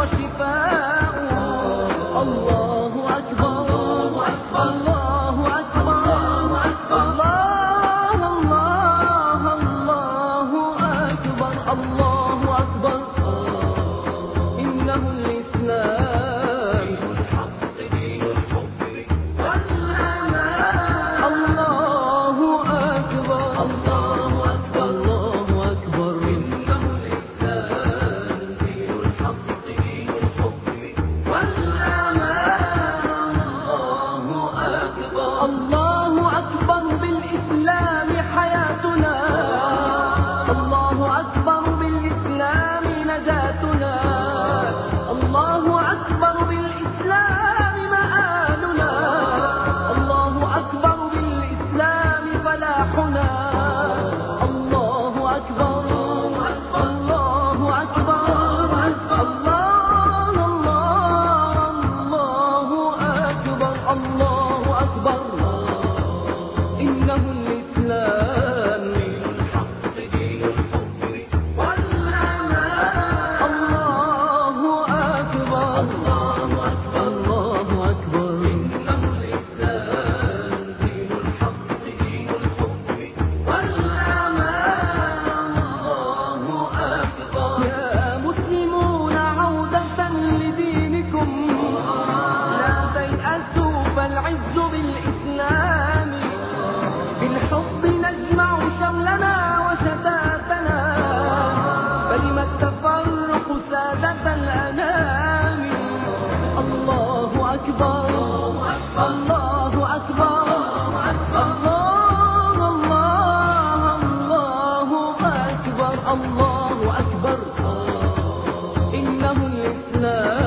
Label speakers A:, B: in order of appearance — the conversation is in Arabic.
A: وشفاء. الله أكبر الله أكبر الله أكبر الله الله الله أكبر الله أكبر. إنه الإسلام دين الحب والأمان. الله أكبر الله أكبر الله أكبر. إنه الإسلام دين الحق دين الحب والأمان. الله أكبر الله أكبر. بالإسلام حياتنا. الله أكبر بالإسلام نجاتنا. الله أكبر بالإسلام مآلنا. الله أكبر بالإسلام فلاحنا. الله أكبر الله أكبر الله الله أكبر الله أكبر. إنه الإسلام الحق دين الحب والأمان. الله أكبر الله أكبر الله أكبر. إنه الإسلام دين الحق دين الحب والأمان. الله أكبر. يا مسلمون عودة لدينكم. لا تيأسوا فالعز بالإسلام. بالحب نجمع شملنا وشتاتنا. فلم التفرق سادة الأنام. الله أكبر الله أكبر الله الله أكبر الله أكبر. إنه الإسلام